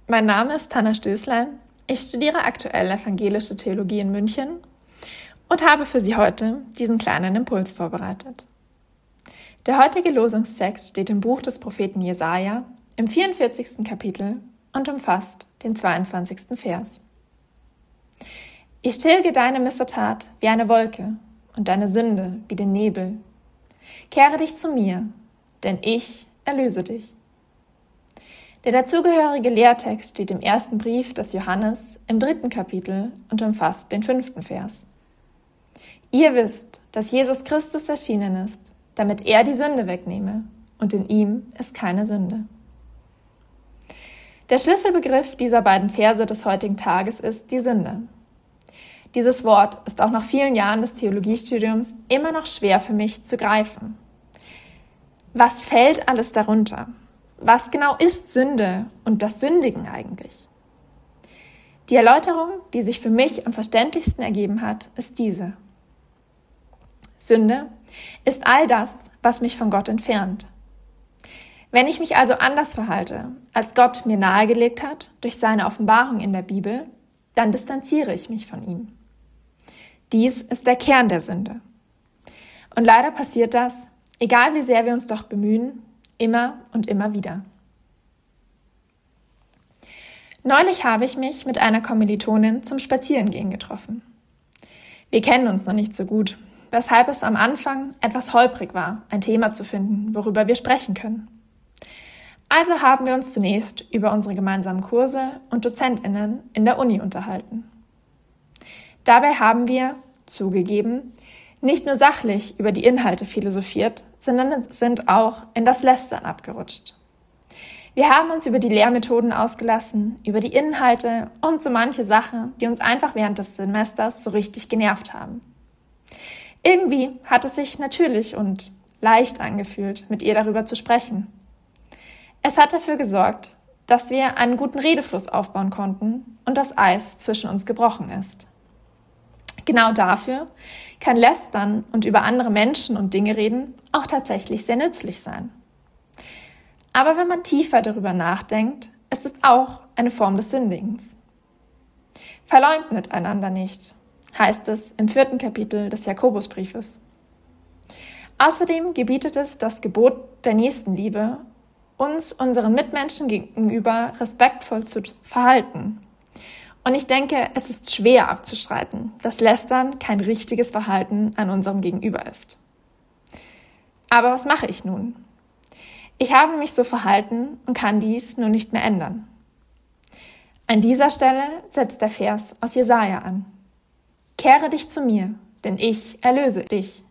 Mein Name ist Hanna Stößlein. Ich studiere aktuell Evangelische Theologie in München und habe für Sie heute diesen kleinen Impuls vorbereitet. Der heutige Losungstext steht im Buch des Propheten Jesaja im 44. Kapitel und umfasst den 22. Vers. Ich tilge deine Missetat wie eine Wolke und deine Sünde wie den Nebel. Kehre dich zu mir, denn ich erlöse dich. Der dazugehörige Lehrtext steht im ersten Brief des Johannes im 3. Kapitel und umfasst den 5. Vers. Ihr wisst, dass Jesus Christus erschienen ist, damit er die Sünde wegnehme, und in ihm ist keine Sünde. Der Schlüsselbegriff dieser beiden Verse des heutigen Tages ist die Sünde. Dieses Wort ist auch nach vielen Jahren des Theologiestudiums immer noch schwer für mich zu greifen. Was fällt alles darunter? Was genau ist Sünde und das Sündigen eigentlich? Die Erläuterung, die sich für mich am verständlichsten ergeben hat, ist diese. Sünde ist all das, was mich von Gott entfernt. Wenn ich mich also anders verhalte, als Gott mir nahegelegt hat durch seine Offenbarung in der Bibel, dann distanziere ich mich von ihm. Dies ist der Kern der Sünde. Und leider passiert das, egal wie sehr wir uns doch bemühen, immer und immer wieder. Neulich habe ich mich mit einer Kommilitonin zum Spazierengehen getroffen. Wir kennen uns noch nicht so gut, weshalb es am Anfang etwas holprig war, ein Thema zu finden, worüber wir sprechen können. Also haben wir uns zunächst über unsere gemeinsamen Kurse und DozentInnen in der Uni unterhalten. Dabei haben wir, zugegeben, nicht nur sachlich über die Inhalte philosophiert, sondern sind auch in das Lästern abgerutscht. Wir haben uns über die Lehrmethoden ausgelassen, über die Inhalte und so manche Sachen, die uns einfach während des Semesters so richtig genervt haben. Irgendwie hat es sich natürlich und leicht angefühlt, mit ihr darüber zu sprechen. Es hat dafür gesorgt, dass wir einen guten Redefluss aufbauen konnten und das Eis zwischen uns gebrochen ist. Genau dafür kann Lästern und über andere Menschen und Dinge reden auch tatsächlich sehr nützlich sein. Aber wenn man tiefer darüber nachdenkt, ist es auch eine Form des Sündigens. Verleugnet einander nicht, heißt es im 4. Kapitel des Jakobusbriefes. Außerdem gebietet es das Gebot der Nächstenliebe, uns unseren Mitmenschen gegenüber respektvoll zu verhalten. Und ich denke, es ist schwer abzustreiten, dass Lästern kein richtiges Verhalten an unserem Gegenüber ist. Aber was mache ich nun? Ich habe mich so verhalten und kann dies nun nicht mehr ändern. An dieser Stelle setzt der Vers aus Jesaja an. Kehre dich zu mir, denn ich erlöse dich.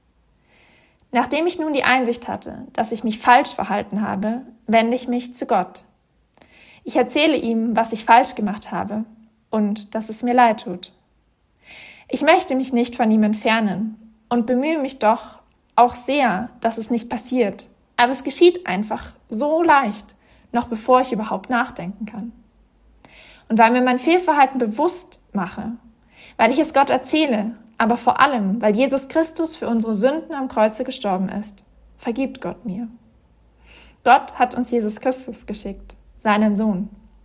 Nachdem ich nun die Einsicht hatte, dass ich mich falsch verhalten habe, wende ich mich zu Gott. Ich erzähle ihm, was ich falsch gemacht habe und dass es mir leid tut. Ich möchte mich nicht von ihm entfernen und bemühe mich doch auch sehr, dass es nicht passiert. Aber es geschieht einfach so leicht, noch bevor ich überhaupt nachdenken kann. Und weil mir mein Fehlverhalten bewusst mache, weil ich es Gott erzähle, aber vor allem, weil Jesus Christus für unsere Sünden am Kreuze gestorben ist, vergibt Gott mir. Gott hat uns Jesus Christus geschickt, seinen Sohn.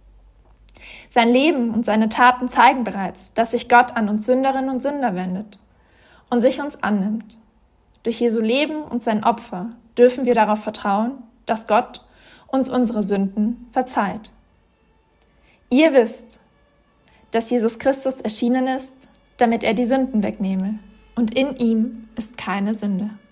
Sein Leben und seine Taten zeigen bereits, dass sich Gott an uns Sünderinnen und Sünder wendet und sich uns annimmt. Durch Jesu Leben und sein Opfer dürfen wir darauf vertrauen, dass Gott uns unsere Sünden verzeiht. Ihr wisst, dass Jesus Christus erschienen ist, damit er die Sünden wegnehme, und in ihm ist keine Sünde.